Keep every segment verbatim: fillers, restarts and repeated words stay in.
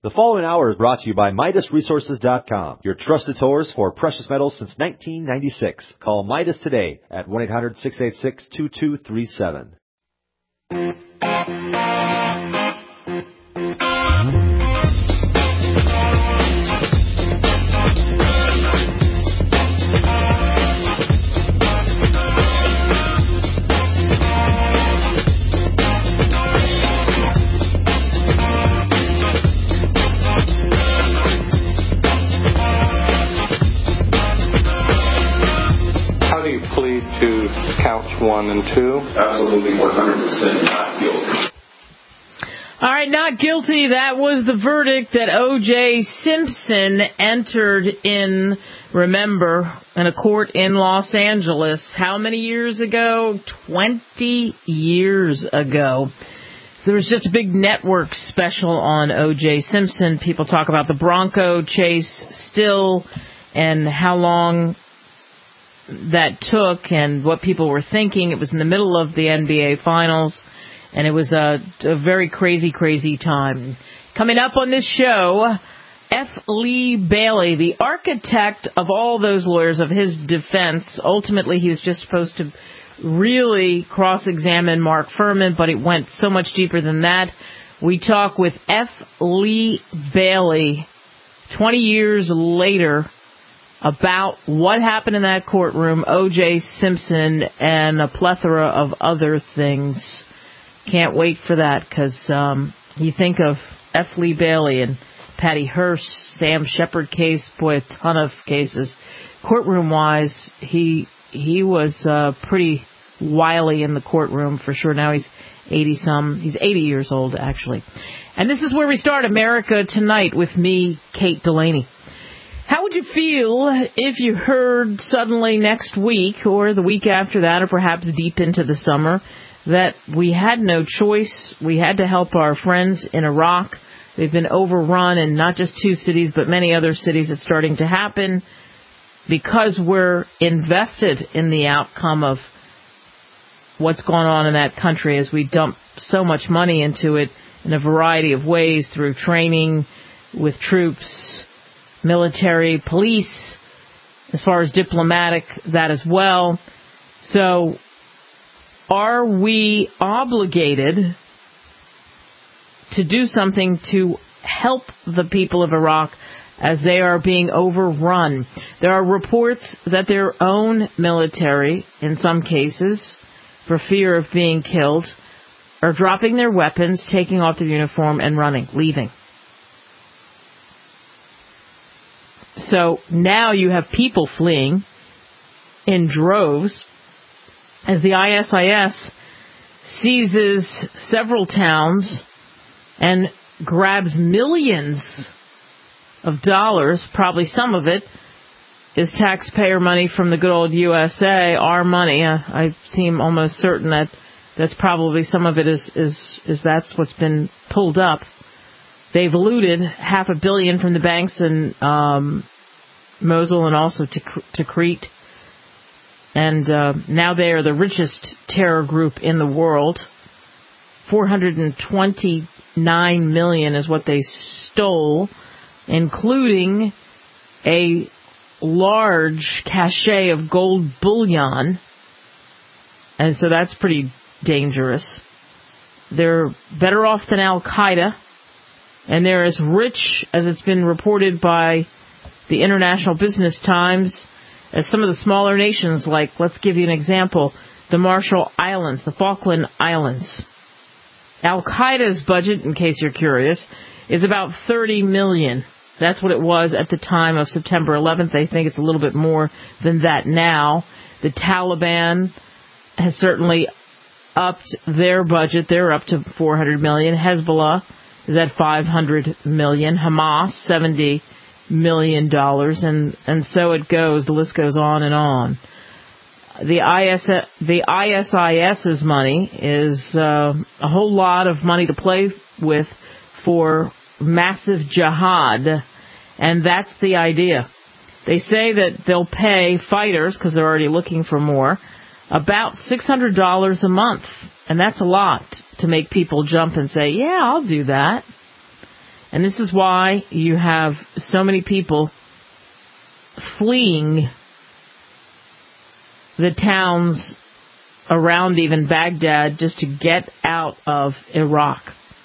The following hour is brought to you by Midas Resources dot com, your trusted source for precious metals since nineteen ninety-six. Call Midas today at one eight hundred, six eight six, two two three seven. To counts one and two? Absolutely, one hundred percent not guilty. All right, not guilty. That was the verdict that O J. Simpson entered in, remember, in a court in Los Angeles. How many years ago? twenty years ago. So there was just a big network special on O J. Simpson. People talk about the Bronco chase still and how long that took and what people were thinking. It was in the middle of the N B A Finals, and it was a, a very crazy, crazy time. Coming up on this show, F. Lee Bailey, the architect of all those lawyers of his defense. Ultimately, he was just supposed to really cross-examine Mark Furman, but it went so much deeper than that. We talk with F. Lee Bailey twenty years later about what happened in that courtroom, O J. Simpson, and a plethora of other things. Can't wait for that, because um, you think of F. Lee Bailey and Patty Hearst, Sam Shepard case, boy, a ton of cases. Courtroom-wise, he he was uh, pretty wily in the courtroom, for sure. Now he's eighty-some. He's eighty years old, actually. And this is where we start America Tonight with me, Kate Delaney. How would you feel if you heard suddenly next week or the week after that, or perhaps deep into the summer, that we had no choice? We had to help our friends in Iraq. They've been overrun in not just two cities, but many other cities. It's starting to happen because we're invested in the outcome of what's going on in that country as we dump so much money into it in a variety of ways, through training with troops, military, police, as far as diplomatic, that as well. So are we obligated to do something to help the people of Iraq as they are being overrun? There are reports that their own military, in some cases, for fear of being killed, are dropping their weapons, taking off their uniform, and running, leaving. So now you have people fleeing in droves as the I S I S seizes several towns and grabs millions of dollars. Probably some of it is taxpayer money from the good old U S A, our money. Uh, I seem almost certain that that's probably some of it is, is, is that's what's been pulled up. They've looted half a billion from the banks in um, Mosul and also to Crete. And uh, now they are the richest terror group in the world. four hundred twenty-nine million dollars is what they stole, including a large cache of gold bullion. And so that's pretty dangerous. They're better off than Al-Qaeda. And they're as rich, as it's been reported by the International Business Times, as some of the smaller nations, like, let's give you an example, the Marshall Islands, the Falkland Islands. Al-Qaeda's budget, in case you're curious, is about thirty million dollars. That's what it was at the time of September eleventh. They think it's a little bit more than that now. The Taliban has certainly upped their budget. They're up to four hundred million dollars. Hezbollah is at five hundred million dollars. Hamas, seventy million dollars. And, and so it goes. The list goes on and on. The I S, the ISIS's money is uh, a whole lot of money to play with for massive jihad. And that's the idea. They say that they'll pay fighters, because they're already looking for more, about six hundred dollars a month. And that's a lot to make people jump and say, yeah, I'll do that. And this is why you have so many people fleeing the towns around even Baghdad just to get out of Iraq.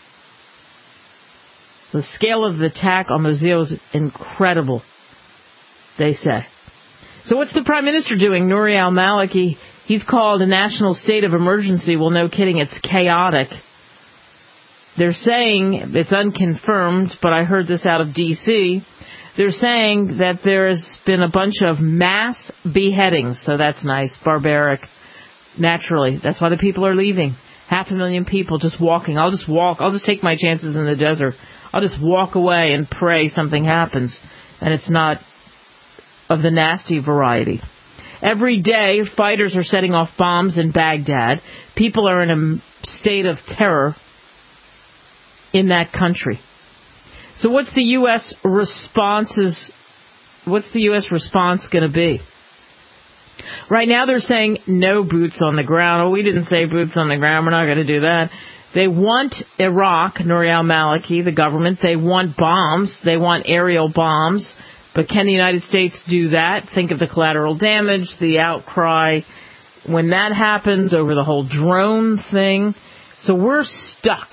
The scale of the attack on Mosul is incredible, they say. So what's the Prime Minister doing? Nouri al-Maliki, he's called a national state of emergency. Well, no kidding, it's chaotic. They're saying, it's unconfirmed, but I heard this out of D C, they're saying that there's been a bunch of mass beheadings. So that's nice, barbaric, naturally. That's why the people are leaving. Half a million people just walking. I'll just walk. I'll just take my chances in the desert. I'll just walk away and pray something happens. And it's not of the nasty variety. Every day, fighters are setting off bombs in Baghdad. People are in a state of terror in that country. So what's the U S responses? What's the U S response going to be? Right now they're saying no boots on the ground. Oh, we didn't say boots on the ground. We're not going to do that. They want Iraq, Nouri al-Maliki, the government. They want bombs. They want aerial bombs. But can the United States do that? Think of the collateral damage, the outcry when that happens over the whole drone thing. So we're stuck.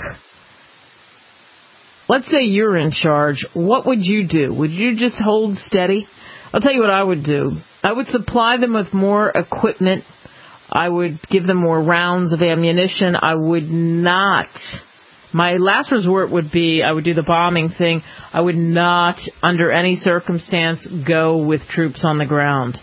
Let's say you're in charge. What would you do? Would you just hold steady? I'll tell you what I would do. I would supply them with more equipment. I would give them more rounds of ammunition. I would not. My last resort would be I would do the bombing thing. I would not, under any circumstance, go with troops on the ground.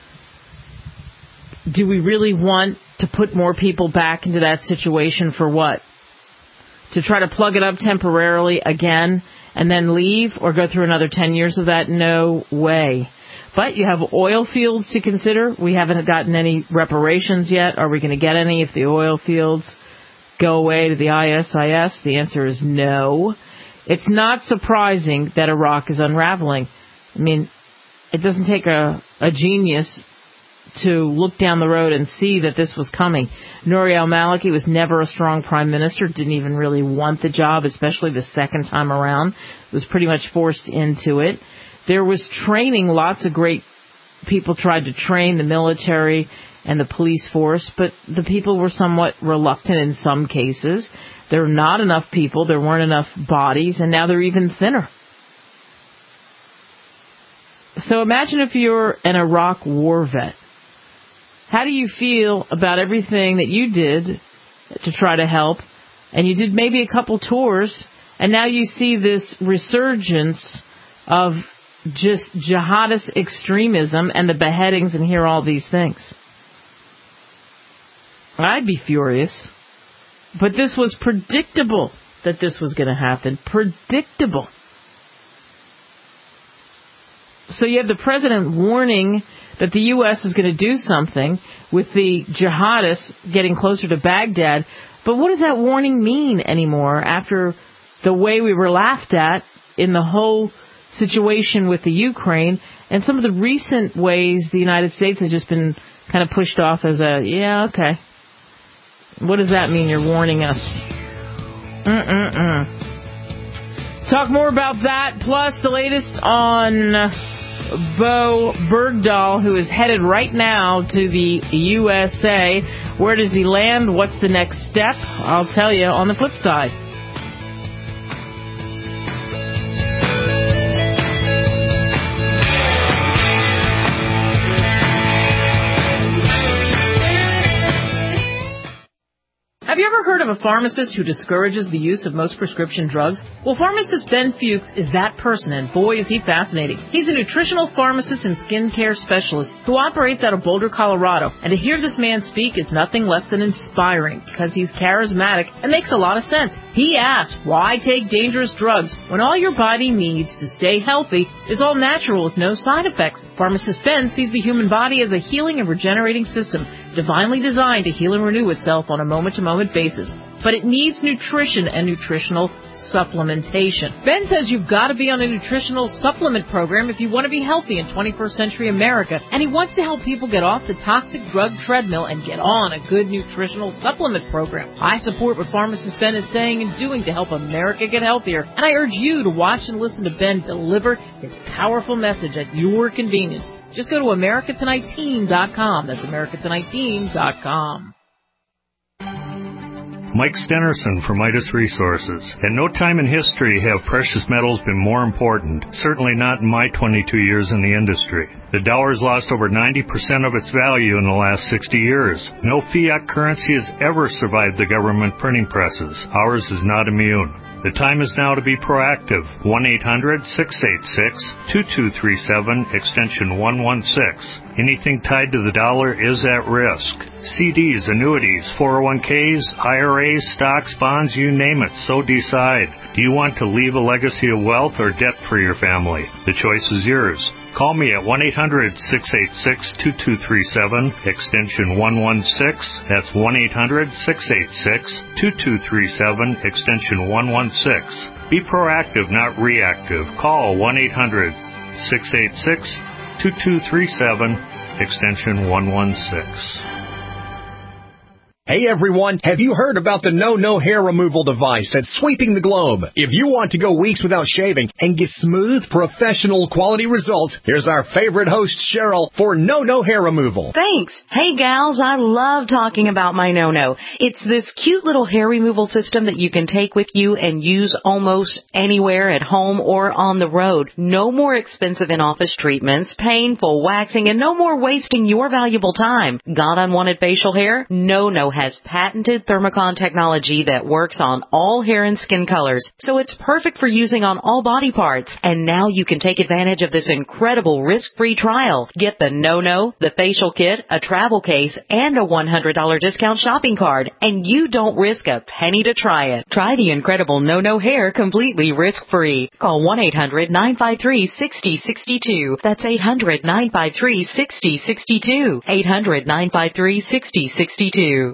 Do we really want to put more people back into that situation for what? To try to plug it up temporarily again and then leave or go through another ten years of that? No way. But you have oil fields to consider. We haven't gotten any reparations yet. Are we going to get any if the oil fields go away to the I S I S? The answer is no. It's not surprising that Iraq is unraveling. I mean, it doesn't take a, a genius to look down the road and see that this was coming. Nouri al-Maliki was never a strong prime minister, didn't even really want the job, especially the second time around. Was pretty much forced into it. There was training. Lots of great people tried to train the military and the police force, but the people were somewhat reluctant in some cases. There were not enough people, there weren't enough bodies, and now they're even thinner. So imagine if you're an Iraq war vet. How do you feel about everything that you did to try to help, and you did maybe a couple tours, and now you see this resurgence of just jihadist extremism and the beheadings and hear all these things? I'd be furious. But this was predictable that this was going to happen. Predictable. So you have the president warning that the U S is going to do something with the jihadists getting closer to Baghdad. But what does that warning mean anymore after the way we were laughed at in the whole situation with the Ukraine and some of the recent ways the United States has just been kind of pushed off as a, yeah, okay. What does that mean, you're warning us? Mm-mm-mm. Talk more about that, plus the latest on Bo Bergdahl, who is headed right now to the U S A. Where does he land? What's the next step? I'll tell you on the flip side. Have you ever heard of a pharmacist who discourages the use of most prescription drugs? Well, pharmacist Ben Fuchs is that person, and boy, is he fascinating. He's a nutritional pharmacist and skincare specialist who operates out of Boulder, Colorado. And to hear this man speak is nothing less than inspiring, because he's charismatic and makes a lot of sense. He asks, why take dangerous drugs when all your body needs to stay healthy is all natural with no side effects? Pharmacist Ben sees the human body as a healing and regenerating system, divinely designed to heal and renew itself on a moment-to-moment basis. but it needs nutrition and nutritional supplementation. Ben says you've got to be on a nutritional supplement program if you want to be healthy in twenty-first century America, and he wants to help people get off the toxic drug treadmill and get on a good nutritional supplement program. I support what pharmacist Ben is saying and doing to help America get healthier, and I urge you to watch and listen to Ben deliver his powerful message at your convenience. Just go to America Tonight Team dot com. That's America Tonight Team dot com. Mike Stenerson for Midas Resources. At no time in history have precious metals been more important, certainly not in my twenty-two years in the industry. The dollar has lost over ninety percent of its value in the last sixty years. No fiat currency has ever survived the government printing presses. Ours is not immune. The time is now to be proactive. one eight hundred six eight six two two three seven, extension one one six. Anything tied to the dollar is at risk. C Ds, annuities, four oh one Ks, I R As, stocks, bonds, you name it, so decide. Do you want to leave a legacy of wealth or debt for your family? The choice is yours. Call me at one eight hundred six eight six two two three seven, extension one one six. That's one eight hundred six eight six two two three seven, extension one one six. Be proactive, not reactive. Call one eight hundred six eight six two two three seven, extension one one six. Hey everyone, have you heard about the No No hair removal device that's sweeping the globe? If you want to go weeks without shaving and get smooth, professional quality results, here's our favorite host, Cheryl, for No No hair removal. Thanks. Hey gals, I love talking about my No No. It's this cute little hair removal system that you can take with you and use almost anywhere at home or on the road. No more expensive in-office treatments, painful waxing, and no more wasting your valuable time. Got unwanted facial hair? No No has patented Thermocon technology that works on all hair and skin colors, so it's perfect for using on all body parts. And now you can take advantage of this incredible risk-free trial. Get the No No, the facial kit, a travel case, and a one hundred dollars discount shopping card, and you don't risk a penny to try it. Try the incredible No No hair completely risk-free. Call one eight hundred nine five three six zero six two. That's eight hundred nine five three six zero six two. eight hundred nine five three six zero six two.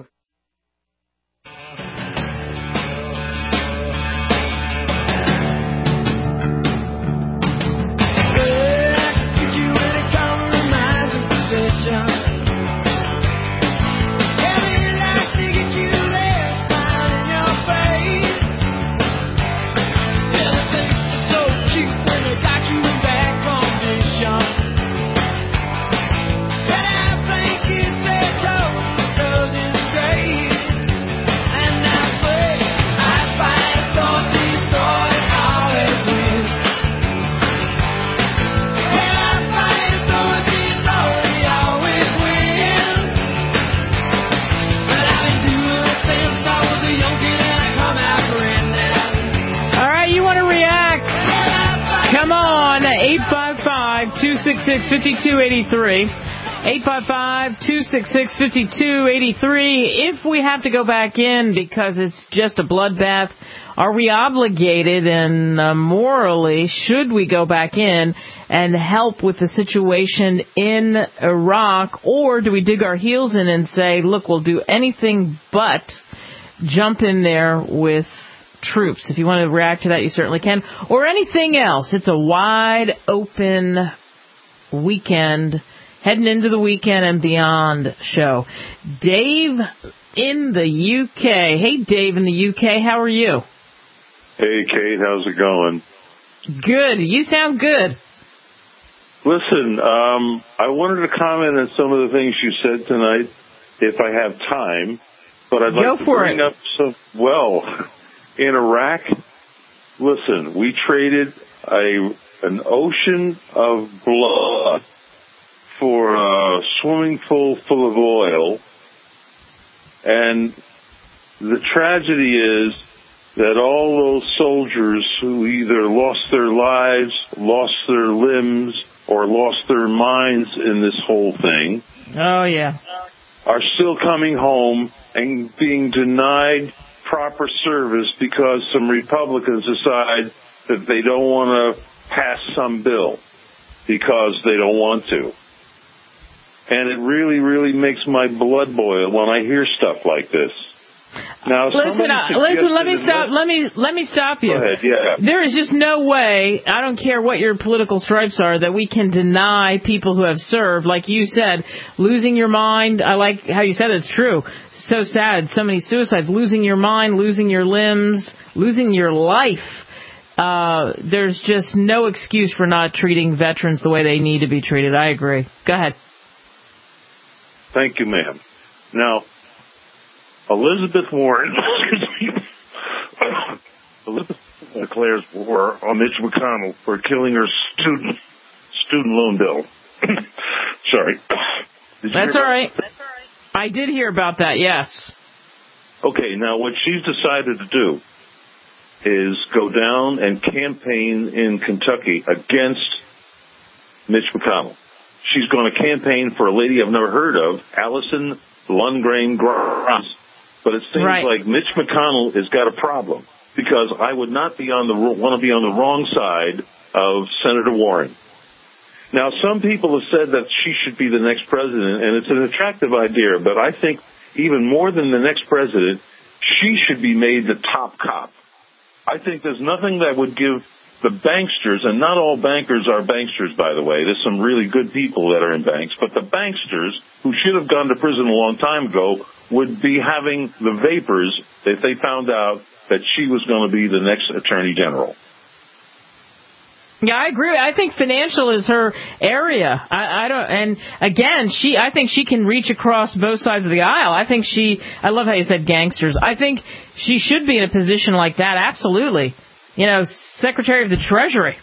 two six six, five two eight three. eight five five, two six six, five two eight three. If we have to go back in because it's just a bloodbath, are we obligated and uh, morally should we go back in and help with the situation in Iraq, or do we dig our heels in and say, look, we'll do anything but jump in there with troops? If you want to react to that, you certainly can. Or anything else. It's a wide open weekend, heading into the weekend and beyond show. Dave in the U K. Hey, Dave in the U K. How are you? Hey, Kate. How's it going? Good. You sound good. Listen, um, I wanted to comment on some of the things you said tonight, if I have time. But I'd Go like to for bring it. up some, well, in Iraq, listen, we traded a an ocean of blood for a swimming pool full of oil. And the tragedy is that all those soldiers who either lost their lives, lost their limbs, or lost their minds in this whole thing Oh, yeah. are still coming home and being denied proper service because some Republicans decide that they don't want to pass some bill because they don't want to. And it really, really makes my blood boil when I hear stuff like this. Now, listen, uh, listen. Let me stop. Let me let me stop you. Go ahead. Yeah. There is just no way. I don't care what your political stripes are, that we can deny people who have served, like you said, losing your mind. I like how you said it's true. So sad. So many suicides. Losing your mind, losing your limbs, losing your life. Uh, there's just no excuse for not treating veterans the way they need to be treated. I agree. Go ahead. Thank you, ma'am. Now, Elizabeth Warren, Elizabeth declares war on Mitch McConnell for killing her student student loan bill. Sorry. That's all right. I did hear about that, yes. Okay, now what she's decided to do is go down and campaign in Kentucky against Mitch McConnell. She's going to campaign for a lady I've never heard of, Allison Lundgren Grass. But it seems right. like Mitch McConnell has got a problem, because I would not be on the want to be on the wrong side of Senator Warren. Now, some people have said that she should be the next president, and it's an attractive idea, but I think even more than the next president, she should be made the top cop. I think there's nothing that would give the banksters, and not all bankers are banksters, by the way. There's some really good people that are in banks, but the banksters who should have gone to prison a long time ago would be having the vapors if they found out that she was going to be the next attorney general. Yeah, I agree. I think financial is her area. I, I don't, and again, she, I think she can reach across both sides of the aisle. I think she, I love how you said gangsters. I think she should be in a position like that. Absolutely. You know, Secretary of the Treasury.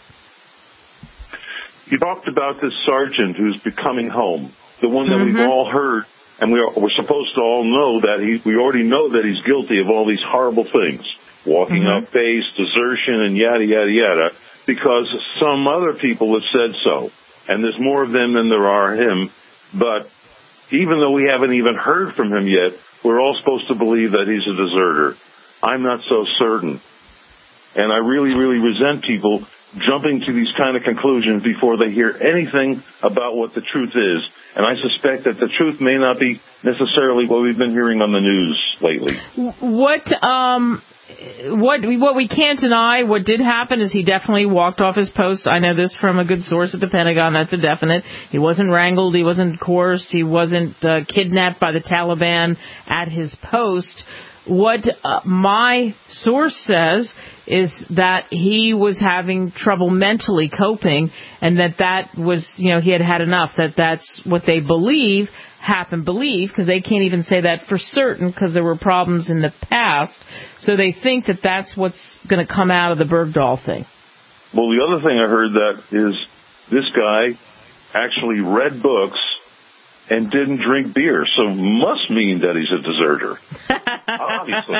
You talked about this sergeant who's becoming home, the one that mm-hmm. we've all heard, and we are, we're supposed to all know that he, we already know that he's guilty of all these horrible things, walking mm-hmm. off base, desertion, and yada, yada, yada, because some other people have said so. And there's more of them than there are him. But even though we haven't even heard from him yet, we're all supposed to believe that he's a deserter. I'm not so certain. And I really, really resent people jumping to these kind of conclusions before they hear anything about what the truth is. And I suspect that the truth may not be necessarily what we've been hearing on the news lately. What, um, what, what we can't deny, what did happen is he definitely walked off his post. I know this from a good source at the Pentagon. That's a definite. He wasn't wrangled. He wasn't coerced. He wasn't uh, kidnapped by the Taliban at his post. What uh, my source says is that he was having trouble mentally coping, and that that was, you know, he had had enough, that that's what they believe happened, believe, because they can't even say that for certain because there were problems in the past. So they think that that's what's going to come out of the Bergdahl thing. Well, the other thing I heard that is this guy actually read books and didn't drink beer, so must mean that he's a deserter. Obviously.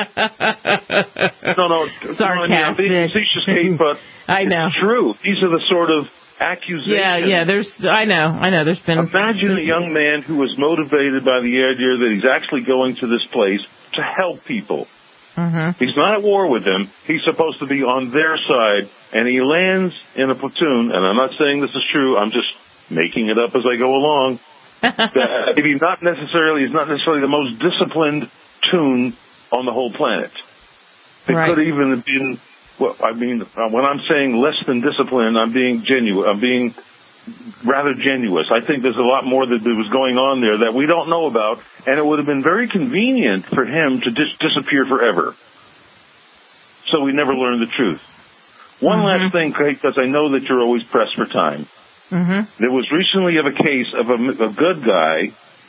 No, no. Sarcastic. No, I mean, I'm being facetious, Kate, but I know. It's true. These are the sort of accusations. Yeah, yeah, there's, I know, I know, there's been... Imagine a young man who was motivated by the idea that he's actually going to this place to help people. Mm-hmm. He's not at war with them. He's supposed to be on their side, and he lands in a platoon, and I'm not saying this is true, I'm just making it up as I go along. That maybe not necessarily is not necessarily the most disciplined tune on the whole planet. It right. could even have been. Well, I mean, when I'm saying less than disciplined, I'm being genuine. I'm being rather genuous. I think there's a lot more that was going on there that we don't know about, and it would have been very convenient for him to dis- disappear forever. So we never learned the truth. One mm-hmm. last thing, Kate, because I know that you're always pressed for time. Mm-hmm. There was recently of a case of a, a good guy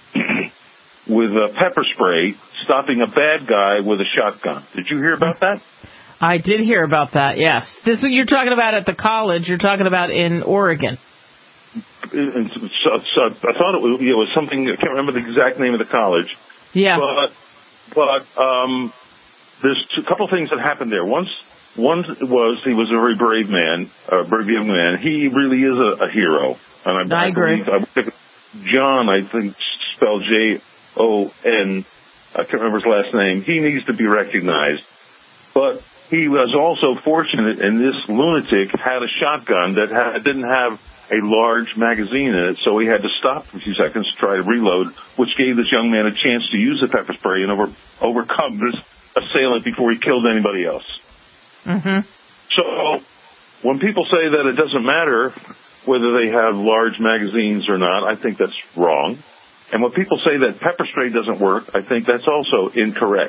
with a pepper spray stopping a bad guy with a shotgun. Did you hear about that? I did hear about that, yes. This is what you're talking about at the college. You're talking about in Oregon. And so, so I thought it was, it was something, I can't remember the exact name of the college. Yeah. But, but um, there's a couple of things that happened there. Once... One was he was a very brave man, a brave young man. He really is a, a hero. And I, I, I agree. Believe, I, John, I think, spelled J O N. I can't remember his last name. He needs to be recognized. But he was also fortunate, and this lunatic had a shotgun that had, didn't have a large magazine in it, so he had to stop for a few seconds to try to reload, which gave this young man a chance to use the pepper spray and over, overcome this assailant before he killed anybody else. Mm-hmm. So when people say that it doesn't matter whether they have large magazines or not, I think that's wrong. And when people say that pepper spray doesn't work, I think that's also incorrect.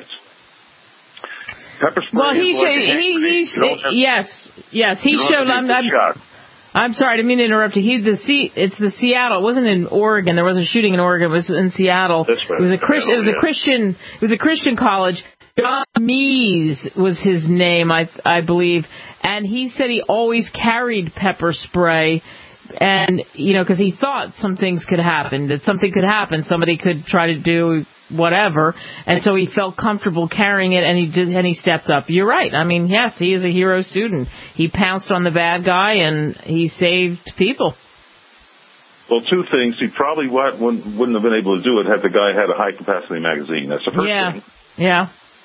Pepper spray well, he is like showed, he, he, he yes, yes, he showed, I'm, I'm, I'm sorry, I didn't mean to interrupt you. He's the C, it's the Seattle, it wasn't in Oregon, there was a shooting in Oregon, it was in Seattle. That's right. It was a Christian, it was a Christian, it was a Christian college. John Mees was his name, I, I believe, and he said he always carried pepper spray. And, you know, because he thought some things could happen, that something could happen. Somebody could try to do whatever. And so he felt comfortable carrying it, and he did, and he stepped up. You're right. I mean, yes, he is a hero student. He pounced on the bad guy, and he saved people. Well, two things. He probably wouldn't, wouldn't have been able to do it had the guy had a high-capacity magazine. That's the first yeah. thing. Yeah.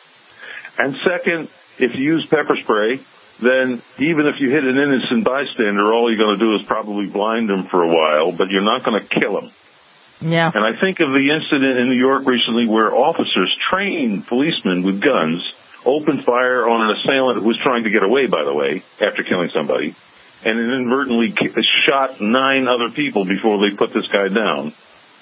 And second, if you use pepper spray, then even if you hit an innocent bystander, all you're going to do is probably blind him for a while, but you're not going to kill him. Yeah. And I think of the incident in New York recently where officers, trained policemen with guns, opened fire on an assailant who was trying to get away, by the way, after killing somebody, and inadvertently shot nine other people before they put this guy down.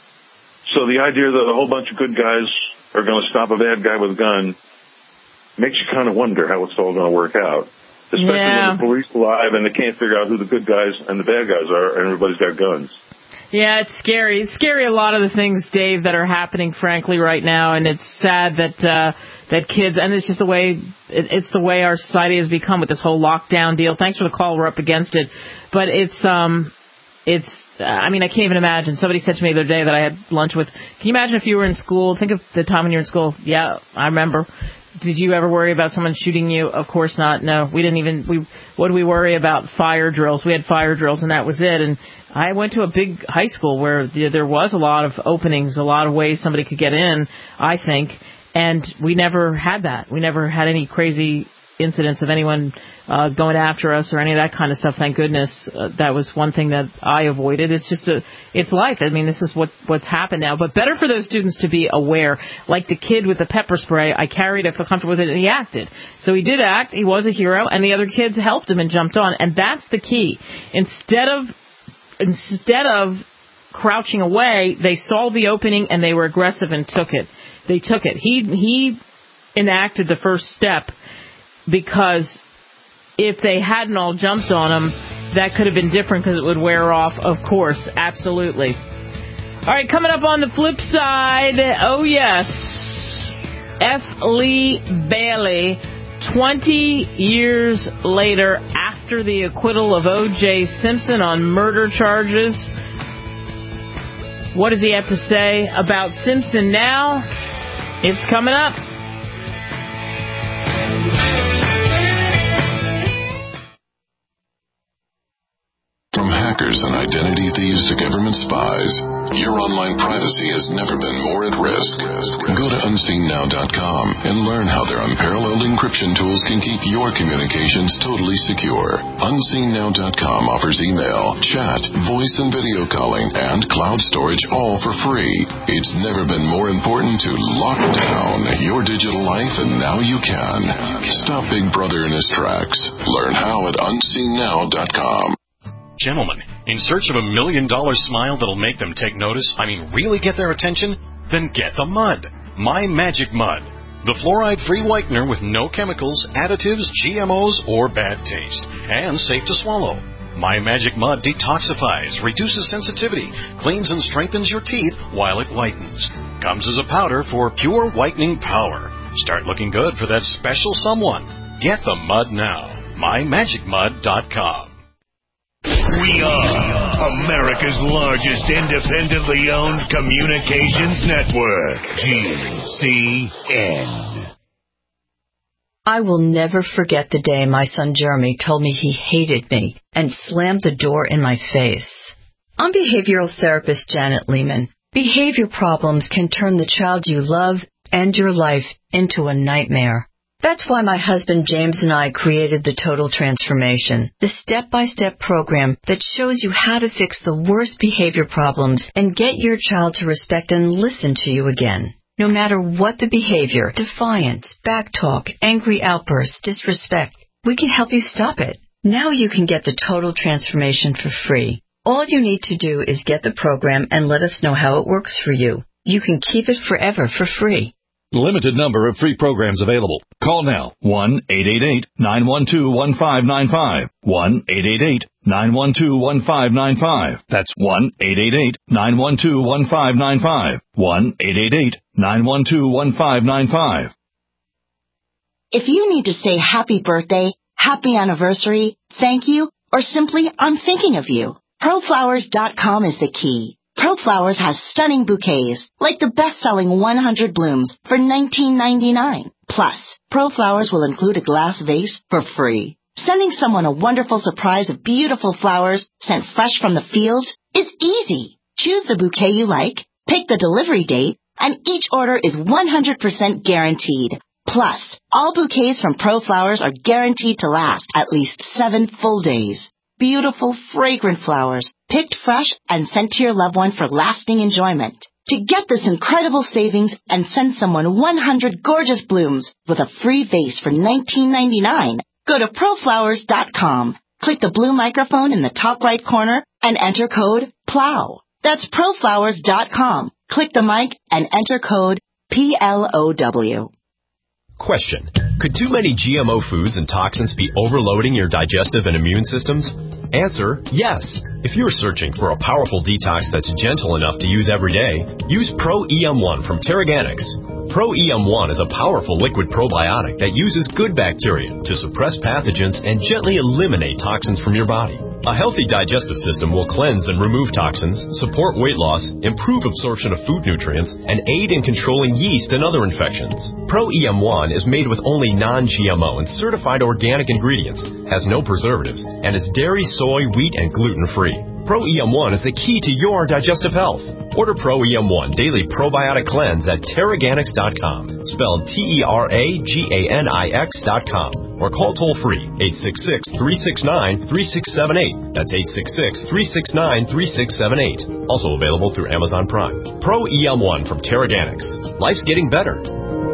So the idea that a whole bunch of good guys are going to stop a bad guy with a gun makes you kind of wonder how it's all going to work out. Especially yeah. when the police are alive and they can't figure out who the good guys and the bad guys are, and everybody's got guns. Yeah, it's scary. It's scary, a lot of the things, Dave, that are happening, frankly, right now, and it's sad that uh, that kids, and it's just the way, it, it's the way our society has become with this whole lockdown deal. Thanks for the call. We're up against it. But it's, um, it's, uh, I mean, I can't even imagine. Somebody said to me the other day that I had lunch with, can you imagine if you were in school? Think of the time when you were in school. Yeah, I remember. Did you ever worry about someone shooting you? Of course not. No, we didn't even, we, what did we worry about? Fire drills. We had fire drills and that was it. And I went to a big high school where there was a lot of openings, a lot of ways somebody could get in, I think. And we never had that. We never had any crazy incidents of anyone uh, going after us or any of that kind of stuff. Thank goodness. Uh, that was one thing that I avoided. It's just a, it's life. I mean, this is what, what's happened now. But better for those students to be aware. Like the kid with the pepper spray, I carried it, I felt comfortable with it, and he acted. So he did act. He was a hero, and the other kids helped him and jumped on. And that's the key. Instead of, instead of crouching away, they saw the opening and they were aggressive and took it. They took it. He, he enacted the first step. Because if they hadn't all jumped on him, that could have been different because it would wear off, of course. Absolutely. All right, coming up on the flip side, oh, yes, F. Lee Bailey, twenty years later, after the acquittal of O J. Simpson on murder charges. What does he have to say about Simpson now? It's coming up. From hackers and identity thieves to government spies, your online privacy has never been more at risk. Go to unseen now dot com and learn how their unparalleled encryption tools can keep your communications totally secure. unseen now dot com offers email, chat, voice and video calling, and cloud storage all for free. It's never been more important to lock down your digital life, and now you can. Stop Big Brother in his tracks. Learn how at unseen now dot com. Gentlemen, in search of a million dollar smile that'll make them take notice, I mean really get their attention? Then get the mud. My Magic Mud. The fluoride-free whitener with no chemicals, additives, G M Os, or bad taste. And safe to swallow. My Magic Mud detoxifies, reduces sensitivity, cleans and strengthens your teeth while it whitens. Comes as a powder for pure whitening power. Start looking good for that special someone. Get the mud now. my magic mud dot com. We are America's largest independently owned communications network, G C N. I will never forget the day my son Jeremy told me he hated me and slammed the door in my face. I'm behavioral therapist Janet Lehman. Behavior problems can turn the child you love and your life into a nightmare. That's why my husband James and I created the Total Transformation, the step-by-step program that shows you how to fix the worst behavior problems and get your child to respect and listen to you again. No matter what the behavior, defiance, backtalk, angry outbursts, disrespect, we can help you stop it. Now you can get the total transformation for free. All you need to do is get the program and let us know how it works for you. You can keep it forever for free. Limited number of free programs available. Call now. one eight eight eight, nine one two, one five nine five. one eight eight eight, nine one two, one five nine five. That's one eight eight eight, nine one two, one five nine five. one eight eight eight, nine one two, one five nine five. If you need to say happy birthday, happy anniversary, thank you, or simply I'm thinking of you, pro flowers dot com is the key. ProFlowers has stunning bouquets, like the best-selling one hundred blooms for nineteen ninety-nine. Plus, ProFlowers will include a glass vase for free. Sending someone a wonderful surprise of beautiful flowers sent fresh from the field is easy. Choose the bouquet you like, pick the delivery date, and each order is one hundred percent guaranteed. Plus, all bouquets from ProFlowers are guaranteed to last at least seven full days. Beautiful, fragrant flowers, picked fresh and sent to your loved one for lasting enjoyment. To get this incredible savings and send someone one hundred gorgeous blooms with a free vase for nineteen ninety-nine, go to pro flowers dot com. Click the blue microphone in the top right corner and enter code PLOW. That's pro flowers dot com. Click the mic and enter code P L O W. Question. Could too many G M O foods and toxins be overloading your digestive and immune systems? Answer, yes. If you're searching for a powerful detox that's gentle enough to use every day, use Pro E M one from Terraganics. Pro E M one is a powerful liquid probiotic that uses good bacteria to suppress pathogens and gently eliminate toxins from your body. A healthy digestive system will cleanse and remove toxins, support weight loss, improve absorption of food nutrients, and aid in controlling yeast and other infections. Pro E M one is made with only non-G M O and certified organic ingredients, has no preservatives, and is dairy, soy, wheat, and gluten-free. Pro E M one is the key to your digestive health. Order Pro E M one Daily Probiotic Cleanse at Terraganics dot com, spelled T E R A G A N I X dot com, or call toll-free eight six six, three six nine, three six seven eight. That's eight six six, three six nine, three six seven eight. Also available through Amazon Prime. Pro E M one from Terraganics. Life's getting better.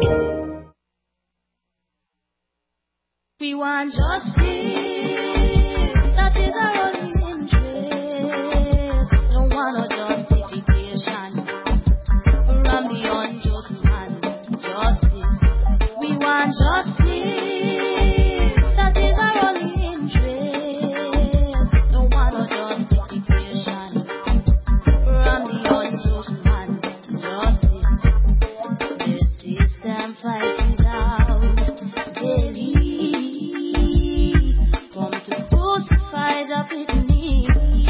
We want justice. That is our only interest. Don't want no justification from the unjust man. Justice. We want justice. That is our only interest. Don't want no justification from the unjust man. Justice. The system fights without daily. Come to crucify the pitney.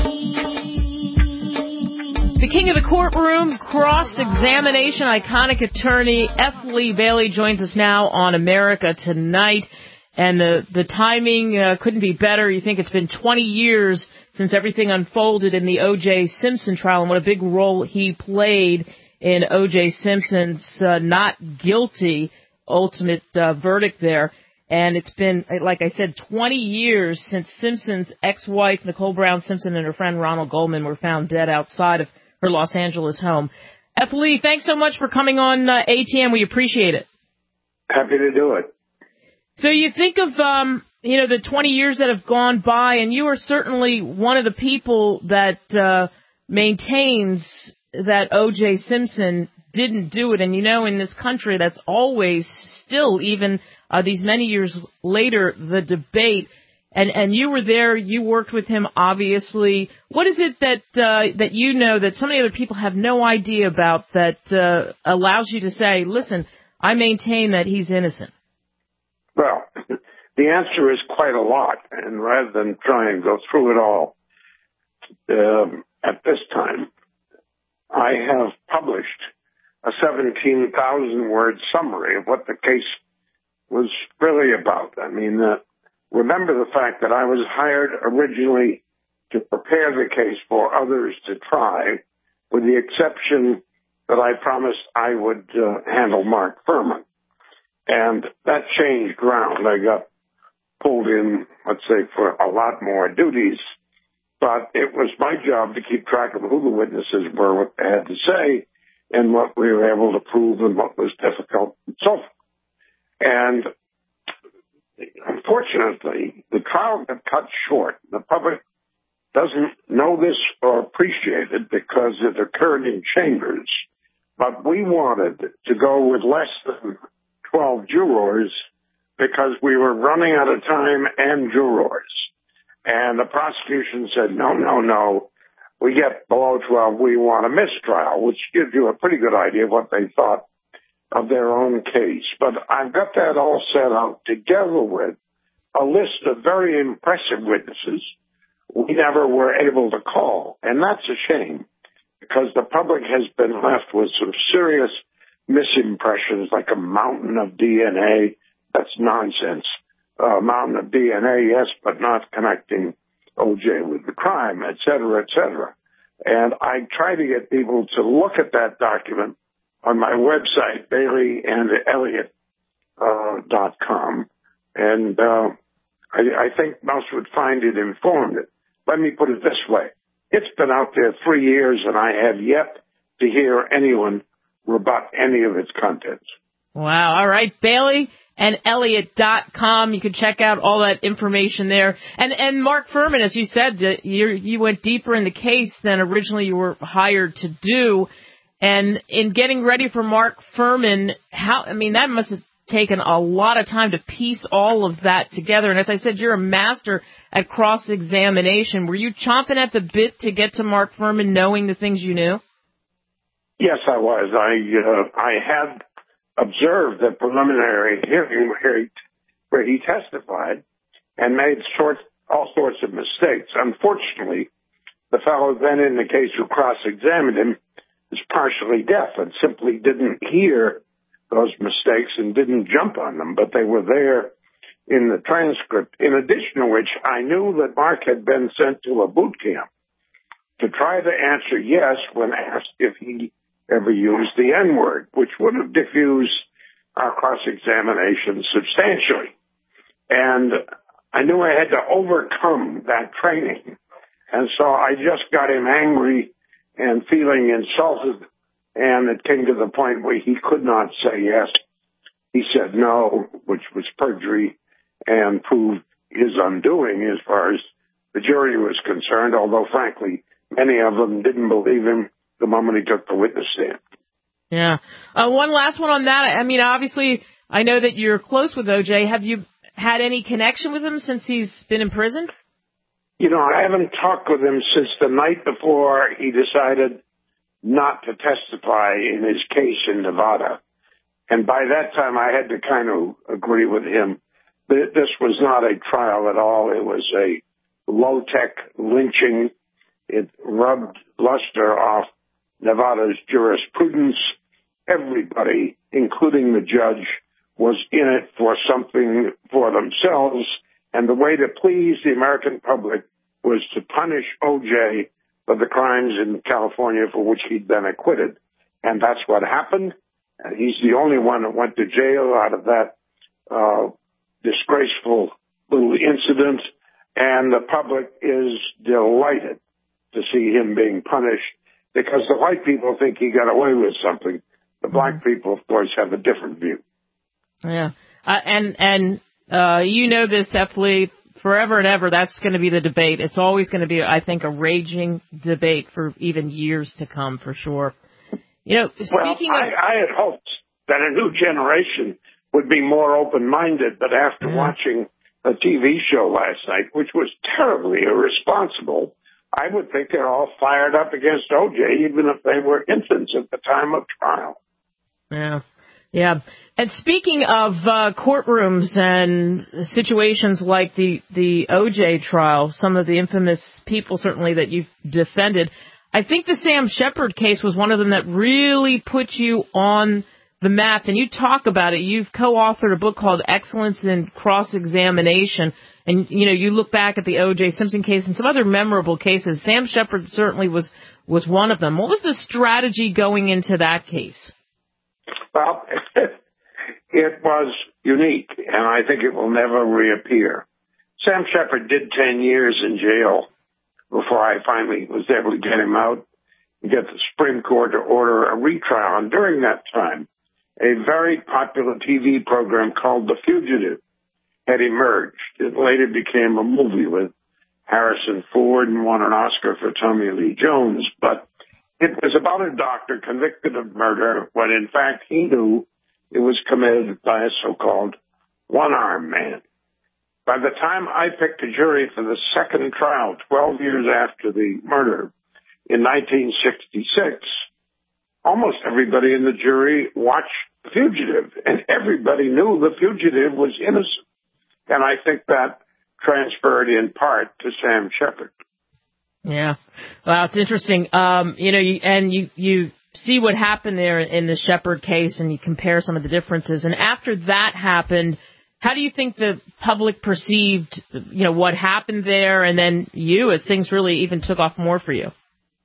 The king of the courtroom, cross-examination, iconic attorney F. Lee Bailey joins us now on America Tonight. And the, the timing uh, couldn't be better. You think it's been twenty years since everything unfolded in the O J. Simpson trial, and what a big role he played in O J. Simpson's uh, not guilty ultimate uh, verdict there. And it's been, like I said, twenty years since Simpson's ex-wife, Nicole Brown Simpson, and her friend Ronald Goldman were found dead outside of her Los Angeles home. F. Lee, thanks so much for coming on uh, A T M. We appreciate it. Happy to do it. So you think of, um, you know, the twenty years that have gone by, and you are certainly one of the people that uh, maintains that O J. Simpson didn't do it. And, you know, in this country, that's always still, even uh, these many years later, the debate. And, and you were there, you worked with him, obviously. What is it that uh, that you know that so many other people have no idea about that uh, allows you to say, listen, I maintain that he's innocent? Well, the answer is quite a lot. And rather than try and go through it all um, at this time, I have published a seventeen thousand word summary of what the case was really about. I mean, uh, remember the fact that I was hired originally to prepare the case for others to try, with the exception that I promised I would uh, handle Mark Fuhrman. And that changed ground. I got pulled in, let's say, for a lot more duties. But it was my job to keep track of who the witnesses were, what they had to say, and what we were able to prove and what was difficult and so forth. And unfortunately, the trial got cut short. The public doesn't know this or appreciate it because it occurred in chambers. But we wanted to go with less than twelve jurors because we were running out of time and jurors. And the prosecution said, no, no, no, we get below twelve, we want a mistrial, which gives you a pretty good idea of what they thought of their own case. But I've got that all set out together with a list of very impressive witnesses we never were able to call. And that's a shame because the public has been left with some serious misimpressions, like a mountain of D N A. That's nonsense. A mountain of D N A, yes, but not connecting O J with the crime, et cetera, et cetera. And I try to get people to look at that document on my website, Bailey and Elliott dot com. And uh, I, I think most would find it informative. Let me put it this way. It's been out there three years, and I have yet to hear anyone rebut any of its contents. Wow. All right. Bailey and Elliott dot com. You can check out all that information there. And and Mark Fuhrman, as you said, you you went deeper in the case than originally you were hired to do. And in getting ready for Mark Fuhrman, how I mean, that must have taken a lot of time to piece all of that together. And as I said, you're a master at cross-examination. Were you chomping at the bit to get to Mark Fuhrman knowing the things you knew? Yes, I was. I uh, I had observed the preliminary hearing where he, where he testified and made short, all sorts of mistakes. Unfortunately, the fellow then in the case who cross-examined him is partially deaf and simply didn't hear those mistakes and didn't jump on them, but they were there in the transcript. In addition to which, I knew that Mark had been sent to a boot camp to try to answer yes when asked if he ever used the N-word, which would have diffused our cross-examination substantially. And I knew I had to overcome that training. And so I just got him angry and feeling insulted, and it came to the point where he could not say yes. He said no, which was perjury, and proved his undoing as far as the jury was concerned, although, frankly, many of them didn't believe him the moment he took the witness stand. Yeah. Uh, one last one on that. I mean, obviously, I know that you're close with O J. Have you had any connection with him since he's been in prison? You know, I haven't talked with him since the night before he decided not to testify in his case in Nevada. And by that time, I had to kind of agree with him. This was not a trial at all. It was a low-tech lynching. It rubbed luster off Nevada's jurisprudence. Everybody, including the judge, was in it for something for themselves. And the way to please the American public was to punish O J for the crimes in California for which he'd been acquitted. And that's what happened. And he's the only one that went to jail out of that uh, disgraceful little incident. And the public is delighted to see him being punished because the white people think he got away with something. The black people, of course, have a different view. Yeah. Uh, and, and, uh, you know this, F. Lee, forever and ever, that's going to be the debate. It's always going to be, I think, a raging debate for even years to come, for sure. You know, speaking well, I, of... I had hoped that a new generation would be more open-minded, but after yeah. watching a T V show last night, which was terribly irresponsible, I would think they're all fired up against O J, even if they were infants at the time of trial. Yeah. Yeah. And speaking of uh, courtrooms and situations like the, the O J trial, some of the infamous people certainly that you've defended, I think the Sam Shepard case was one of them that really put you on the map. And you talk about it. You've co-authored a book called Excellence in Cross-Examination. And, you know, you look back at the O J Simpson case and some other memorable cases. Sam Shepard certainly was, was one of them. What was the strategy going into that case? Well, it was unique, and I think it will never reappear. Sam Shepard did ten years in jail before I finally was able to get him out. get the Supreme Court to order a retrial. And during that time, a very popular T V program called The Fugitive had emerged. It later became a movie with Harrison Ford and won an Oscar for Tommy Lee Jones. But it was about a doctor convicted of murder when, in fact, he knew it was committed by a so-called one-armed man. By the time I picked a jury for the second trial, twelve years after the murder, in nineteen sixty-six, almost everybody in the jury watched The Fugitive, and everybody knew The Fugitive was innocent. And I think that transferred in part to Sam Shepard. Yeah. Wow, it's interesting. Um, you know, you, and you, you see what happened there in the Shepard case, and you compare some of the differences. And after that happened, how do you think the public perceived, you know, what happened there, and then you, as things really even took off more for you?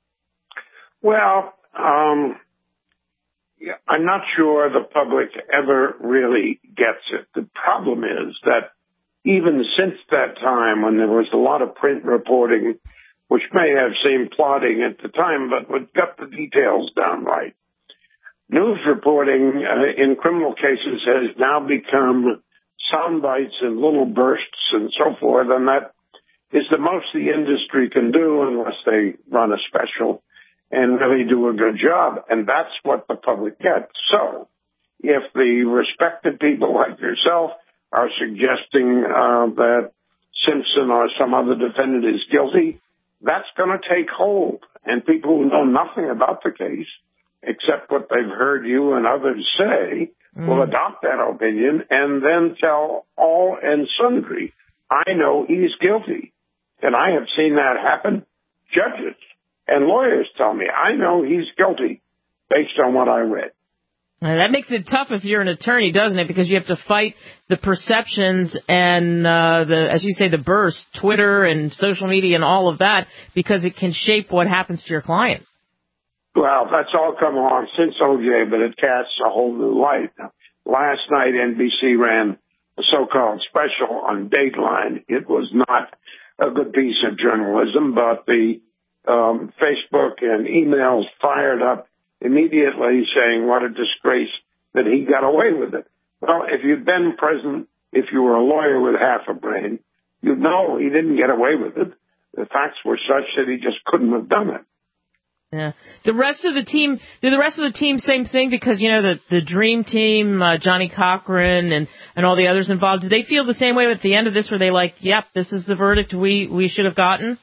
Well, um, yeah, I'm not sure the public ever really gets it. The problem is that even since that time, when there was a lot of print reporting, which may have seemed plotting at the time, but would got the details down right, news reporting uh, in criminal cases has now become sound bites and little bursts and so forth, and that is the most the industry can do unless they run a special and really do a good job, and that's what the public gets. So if the respected people like yourself are suggesting uh, that Simpson or some other defendant is guilty, that's going to take hold. And people who know nothing about the case, except what they've heard you and others say, mm. will adopt that opinion and then tell all and sundry, I know he's guilty. And I have seen that happen. Judges and lawyers tell me, I know he's guilty based on what I read. Now, that makes it tough if you're an attorney, doesn't it? Because you have to fight the perceptions and, uh, the, as you say, the burst, Twitter and social media and all of that, because it can shape what happens to your client. Well, that's all come along since O J, but it casts a whole new light. Last night, N B C ran a so-called special on Dateline. It was not a good piece of journalism, but the um, Facebook and emails fired up immediately saying what a disgrace that he got away with it. Well, if you'd been present, if you were a lawyer with half a brain, you'd know he didn't get away with it. The facts were such that he just couldn't have done it. Yeah. The rest of the team, did the rest of the team same thing? Because, you know, the, the dream team, uh, Johnny Cochran and, and all the others involved, did they feel the same way at the end of this? Were they like, yep, this is the verdict we, we should have gotten?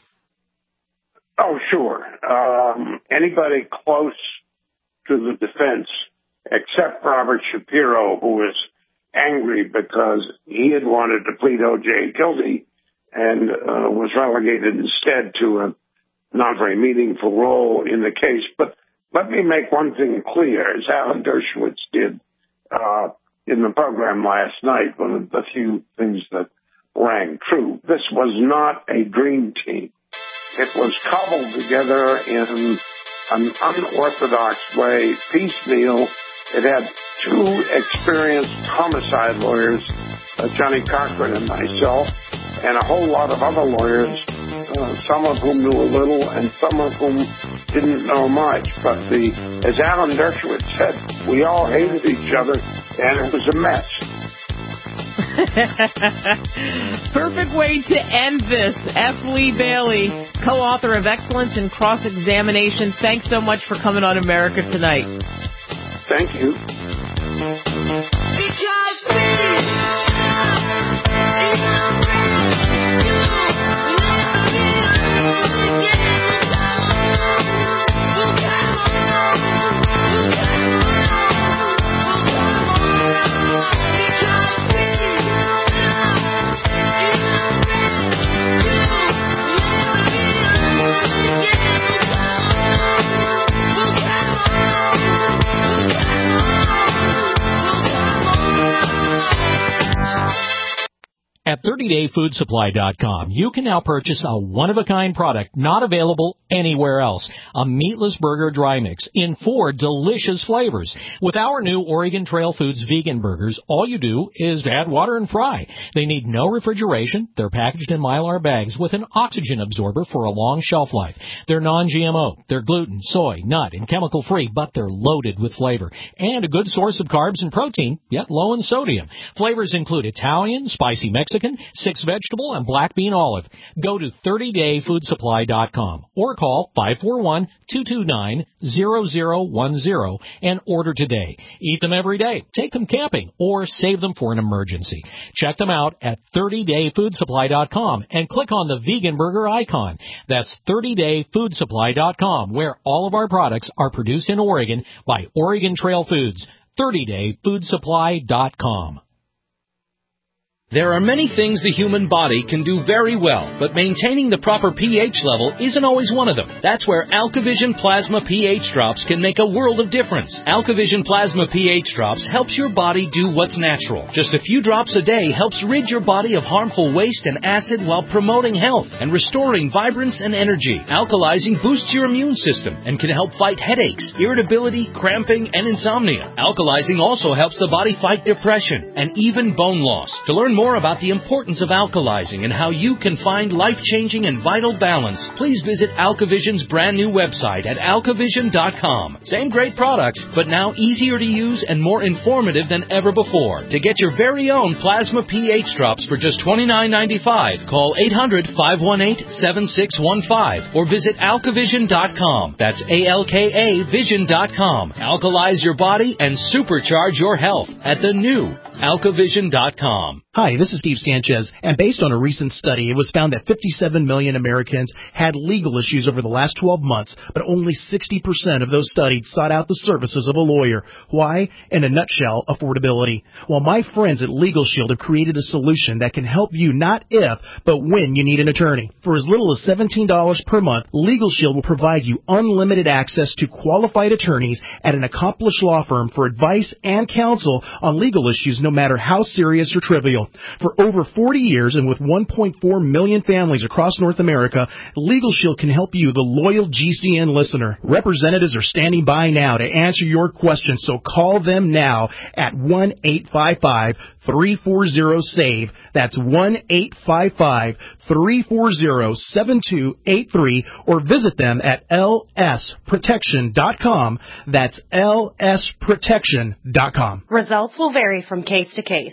Oh, sure. Um, anybody close to the defense, except Robert Shapiro, who was angry because he had wanted to plead O J guilty and uh, was relegated instead to a not very meaningful role in the case. But let me make one thing clear, as Alan Dershowitz did uh, in the program last night, one of the few things that rang true. This was not a dream team. It was cobbled together in an unorthodox way, piecemeal. It had two experienced homicide lawyers, uh, Johnny Cochran and myself, and a whole lot of other lawyers, uh, some of whom knew a little and some of whom didn't know much. But the, as Alan Dershowitz said, we all hated each other, and it was a mess. Perfect way to end this. F. Lee Bailey, co-author of Excellence in Cross-Examination. Thanks so much for coming on America Tonight. Thank you. At thirty thirty day food supply dot com. You can now purchase a one-of-a-kind product not available anywhere else. A meatless burger dry mix in four delicious flavors. With our new Oregon Trail Foods vegan burgers, all you do is add water and fry. They need no refrigeration. They're packaged in Mylar bags with an oxygen absorber for a long shelf life. They're non-G M O. They're gluten, soy, nut, and chemical-free, but they're loaded with flavor. And a good source of carbs and protein, yet low in sodium. Flavors include Italian, spicy Mexican, six vegetable, and black bean olive. Go to thirty day food supply dot com or call five four one, two two nine, zero zero one zero and order today. Eat them every day, take them camping, or save them for an emergency. Check them out at thirty day food supply dot com and click on the vegan burger icon. That's thirty day food supply dot com, where all of our products are produced in Oregon by Oregon Trail Foods. thirty day food supply dot com. There are many things the human body can do very well, but maintaining the proper pH level isn't always one of them. That's where AlkaVision Plasma pH Drops can make a world of difference. AlkaVision Plasma pH Drops helps your body do what's natural. Just a few drops a day helps rid your body of harmful waste and acid while promoting health and restoring vibrance and energy. Alkalizing boosts your immune system and can help fight headaches, irritability, cramping, and insomnia. Alkalizing also helps the body fight depression and even bone loss. To learn more about the importance of alkalizing and how you can find life-changing and vital balance, please visit AlkaVision's brand new website at alka vision dot com. Same great products, but now easier to use and more informative than ever before. To get your very own Plasma pH Drops for just twenty-nine ninety-five, call eight hundred, five one eight, seven six one five or visit alka vision dot com. That's A L K A vision dot com. Alkalize your body and supercharge your health at the new alka vision dot com. Hi, this is Steve Sanchez, and based on a recent study, it was found that fifty-seven million Americans had legal issues over the last twelve months, but only sixty percent of those studied sought out the services of a lawyer. Why? In a nutshell, affordability. Well, my friends at Legal Shield have created a solution that can help you not if, but when you need an attorney. For as little as seventeen dollars per month, Legal Shield will provide you unlimited access to qualified attorneys at an accomplished law firm for advice and counsel on legal issues no matter how serious or trivial. For over forty years and with one point four million families across North America, Legal Shield can help you, the loyal G C N listener. Representatives are standing by now to answer your questions, so call them now at one eight five five, three four zero, S A V E. That's one eight five five, three four zero, seven two eight three or visit them at L S protection dot com. That's L S protection dot com. Results will vary from case to case.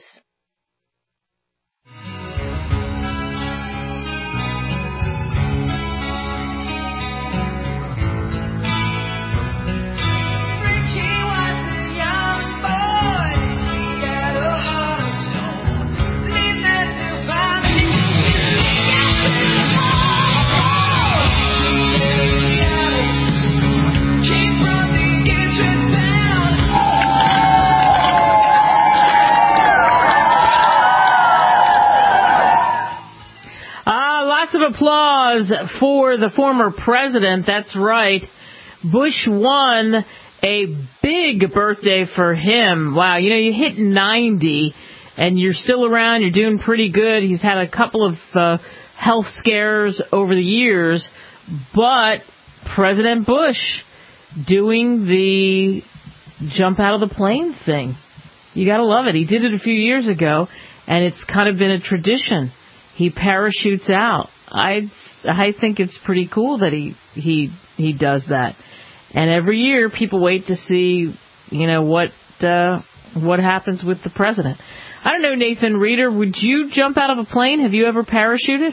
Of applause for the former president. That's right. Bush won, a big birthday for him. Wow, you know, you hit ninety and you're still around, you're doing pretty good. He's had a couple of uh, health scares over the years, but President Bush doing the jump out of the plane thing. You gotta love it. He did it a few years ago, and it's kind of been a tradition. He parachutes out. I I think it's pretty cool that he he he does that. And every year people wait to see, you know, what uh, what happens with the president. I don't know, Nathan Reeder, would you jump out of a plane? Have you ever parachuted?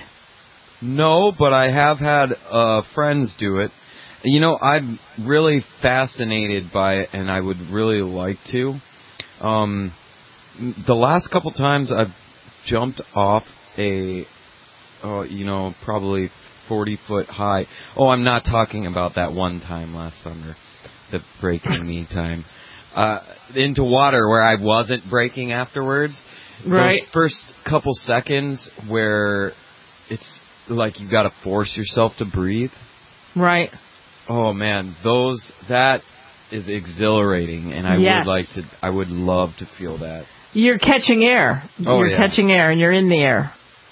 No, but I have had uh, friends do it. You know, I'm really fascinated by it, and I would really like to. Um, the last couple times I've jumped off a Oh, you know, probably forty foot high. Oh, I'm not talking about that one time last summer, the breaking me time. Uh, into water where I wasn't breaking afterwards. Right. Those first couple seconds where it's like you got to force yourself to breathe. Right. Oh man, those that is exhilarating, and I yes. would like to. I would love to feel that. You're catching air. Oh, you're yeah. catching air, and you're in the air.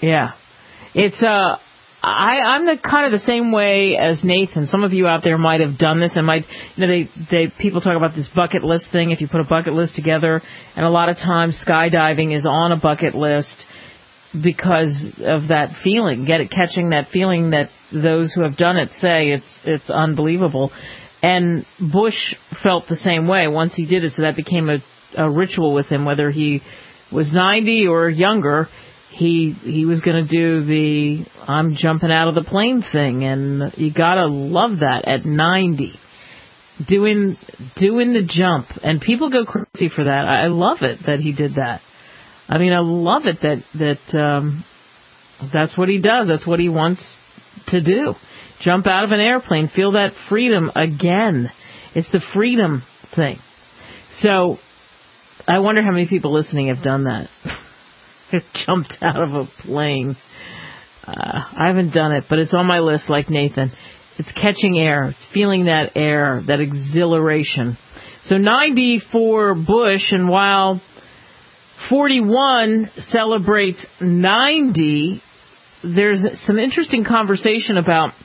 Yeah. It's, uh, I, I'm the kind of the same way as Nathan. Some of you out there might have done this and might, you know, they, they, people talk about this bucket list thing. If you put a bucket list together, and a lot of times skydiving is on a bucket list because of that feeling, get it, catching that feeling that those who have done it say it's, it's unbelievable. And Bush felt the same way once he did it, so that became a, a ritual with him, whether he was ninety or younger. He he was going to do the I'm jumping out of the plane thing, and you gotta love that at ninety, doing doing the jump, and people go crazy for that. I love it that he did that. I mean, I love it that that um, that's what he does. That's what he wants to do. Jump out of an airplane, feel that freedom again. It's the freedom thing. So I wonder how many people listening have done that. Jumped out of a plane. Uh, I haven't done it, but it's on my list like Nathan. It's catching air. It's feeling that air, that exhilaration. So ninety for Bush, and while forty-one celebrates ninety, there's some interesting conversation about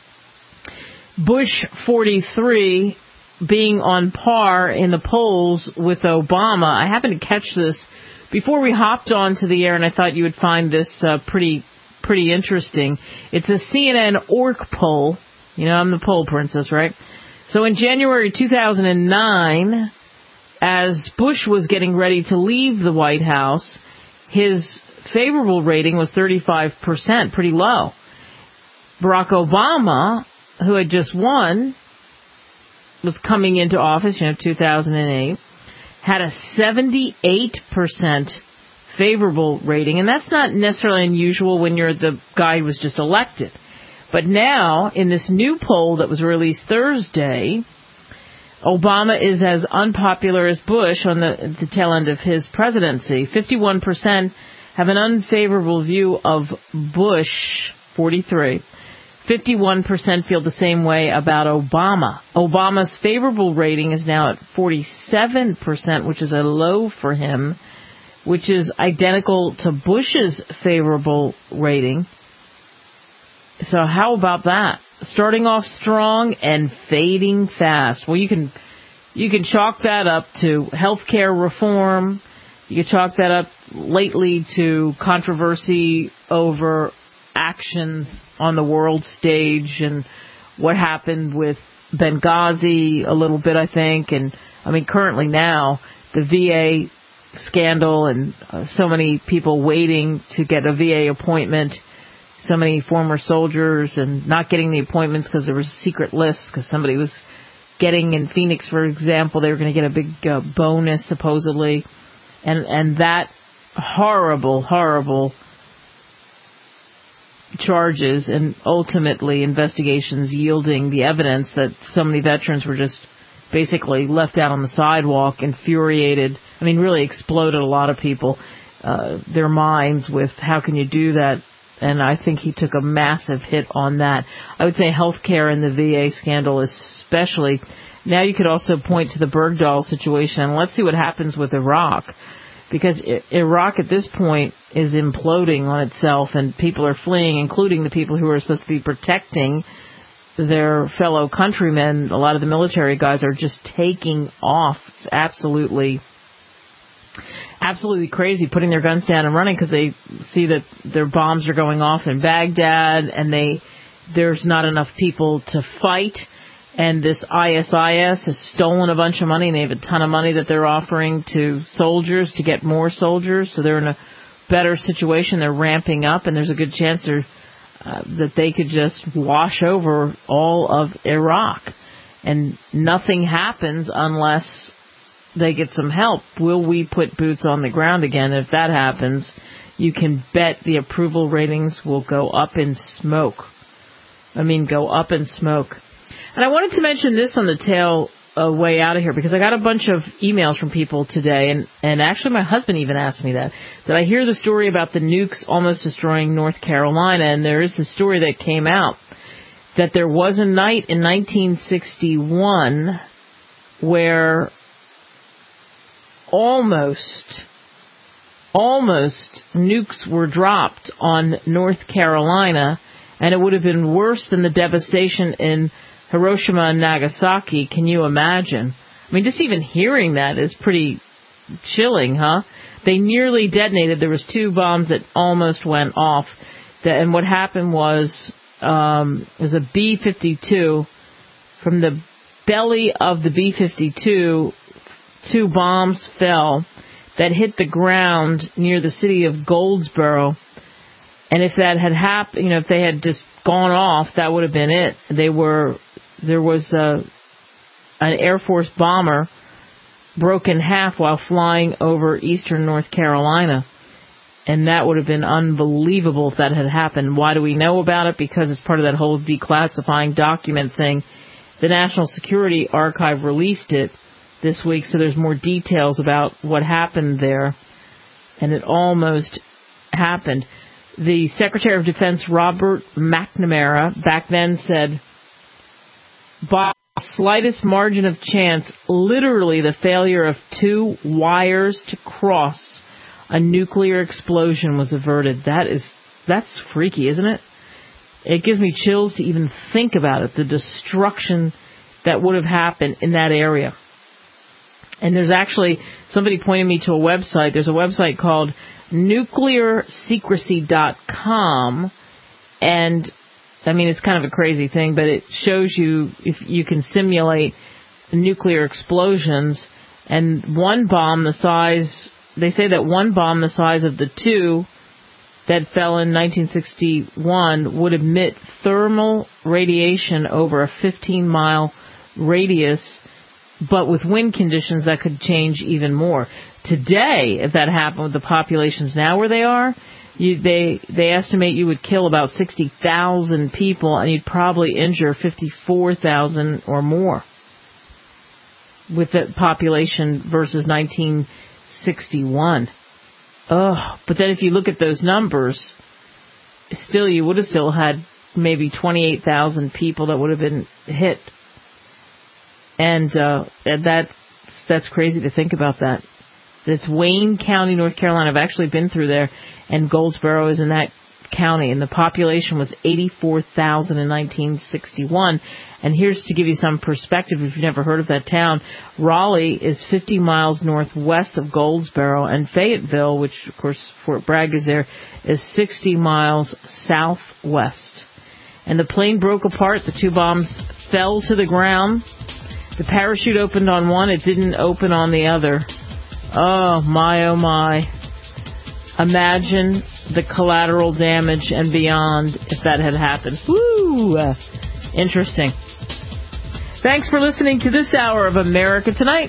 Bush forty-three being on par in the polls with Obama. I happened to catch this before we hopped onto the air, and I thought you would find this uh, pretty pretty interesting. It's a C N N O R C poll. You know, I'm the poll princess, right? So in January two thousand nine, as Bush was getting ready to leave the White House, his favorable rating was thirty-five percent, pretty low. Barack Obama, who had just won, was coming into office, you know, two thousand eight, had a seventy-eight percent favorable rating, and that's not necessarily unusual when you're the guy who was just elected. But now, in this new poll that was released Thursday, Obama is as unpopular as Bush on the, the tail end of his presidency. fifty-one percent have an unfavorable view of Bush, forty-three. fifty-one percent feel the same way about Obama. Obama's favorable rating is now at forty-seven percent, which is a low for him, which is identical to Bush's favorable rating. So how about that? Starting off strong and fading fast. Well, you can you can chalk that up to healthcare reform. You can chalk that up lately to controversy over actions on the world stage and what happened with Benghazi a little bit, I think. And, I mean, currently now, the V A scandal and uh, so many people waiting to get a V A appointment, so many former soldiers and not getting the appointments because there was a secret list because somebody was getting in Phoenix, for example, they were going to get a big uh, bonus, supposedly. And, and that horrible, horrible charges and ultimately investigations yielding the evidence that so many veterans were just basically left out on the sidewalk, infuriated. I mean, really exploded a lot of people, uh, their minds with how can you do that? And I think he took a massive hit on that. I would say healthcare and the V A scandal especially. Now you could also point to the Bergdahl situation, and let's see what happens with Iraq. Because Iraq at this point is imploding on itself, and people are fleeing, including the people who are supposed to be protecting their fellow countrymen. A lot of the military guys are just taking off. It's absolutely, absolutely crazy, putting their guns down and running because they see that their bombs are going off in Baghdad, and they there's not enough people to fight. And this I S I S has stolen a bunch of money, and they have a ton of money that they're offering to soldiers to get more soldiers. So they're in a better situation. They're ramping up, and there's a good chance they're, uh, that they could just wash over all of Iraq. And nothing happens unless they get some help. Will we put boots on the ground again? If that happens, you can bet the approval ratings will go up in smoke. I mean, go up in smoke. And I wanted to mention this on the tail uh, way out of here because I got a bunch of emails from people today, and, and actually my husband even asked me that. Did I hear the story about the nukes almost destroying North Carolina? And there is the story that came out that there was a night in nineteen sixty-one where almost almost nukes were dropped on North Carolina, and it would have been worse than the devastation in Hiroshima and Nagasaki. Can you imagine? I mean, just even hearing that is pretty chilling, huh? They nearly detonated. There was two bombs that almost went off. And what happened was, um, it was a B fifty-two. From the belly of the B fifty-two, two bombs fell that hit the ground near the city of Goldsboro. And if that had happened, you know, if they had just gone off, that would have been it. They were, there was a, an Air Force bomber broke in half while flying over eastern North Carolina. And that would have been unbelievable if that had happened. Why do we know about it? Because it's part of that whole declassifying document thing. The National Security Archive released it this week, so there's more details about what happened there. And it almost happened. The Secretary of Defense, Robert McNamara, back then said, by the slightest margin of chance, literally the failure of two wires to cross, a nuclear explosion was averted. That is, that's freaky, isn't it? It gives me chills to even think about it, the destruction that would have happened in that area. And there's actually, somebody pointed me to a website. There's a website called nuclear secrecy dot com. And, I mean, it's kind of a crazy thing, but it shows you if you can simulate nuclear explosions. And one bomb the size, they say that one bomb the size of the two that fell in nineteen sixty-one would emit thermal radiation over a fifteen mile radius, but with wind conditions that could change even more. Today, if that happened with the populations now where they are, you, they they estimate you would kill about sixty thousand people, and you'd probably injure fifty-four thousand or more with the population versus nineteen sixty-one. Oh, but then if you look at those numbers, still you would have still had maybe twenty-eight thousand people that would have been hit. And uh, that that's crazy to think about that. It's Wayne County, North Carolina. I've actually been through there, and Goldsboro is in that county, and the population was eighty-four thousand in nineteen sixty-one. And here's to give you some perspective if you've never heard of that town. Raleigh is fifty miles northwest of Goldsboro, and Fayetteville, which of course Fort Bragg is there, is sixty miles southwest. And the plane broke apart. The two bombs fell to the ground. The parachute opened on one. It didn't open on the other. Oh, my, oh, my. Imagine the collateral damage and beyond if that had happened. Woo! Uh, interesting. Thanks for listening to this hour of America Tonight.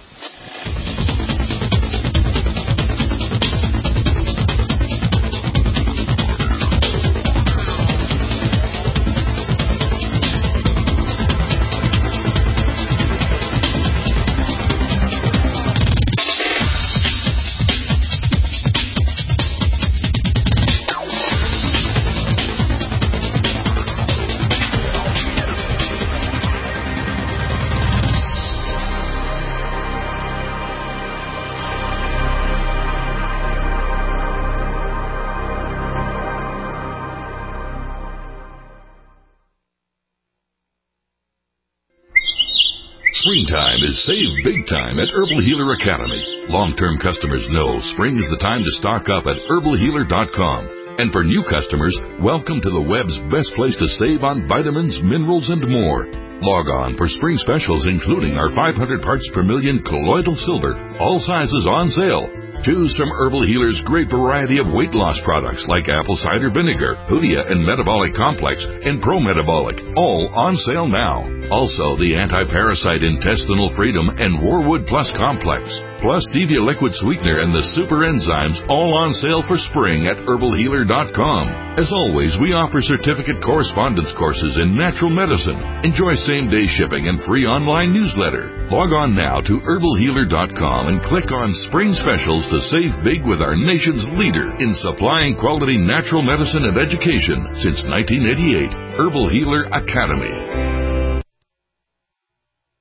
Springtime is save big time at Herbal Healer Academy. Long-term customers know spring is the time to stock up at herbal healer dot com. And for new customers, welcome to the web's best place to save on vitamins, minerals, and more. Log on for spring specials including our five hundred parts per million colloidal silver, all sizes on sale. Choose from Herbal Healer's great variety of weight loss products like apple cider vinegar, Hoodia and Metabolic Complex, and Pro Metabolic, all on sale now. Also, the Anti-Parasite Intestinal Freedom and Warwood Plus Complex, plus Stevia Liquid Sweetener and the Super Enzymes, all on sale for spring at herbal healer dot com. As always, we offer certificate correspondence courses in natural medicine. Enjoy same-day shipping and free online newsletter. Log on now to herbal healer dot com and click on Spring Specials to save big with our nation's leader in supplying quality natural medicine and education since nineteen eighty-eight, Herbal Healer Academy.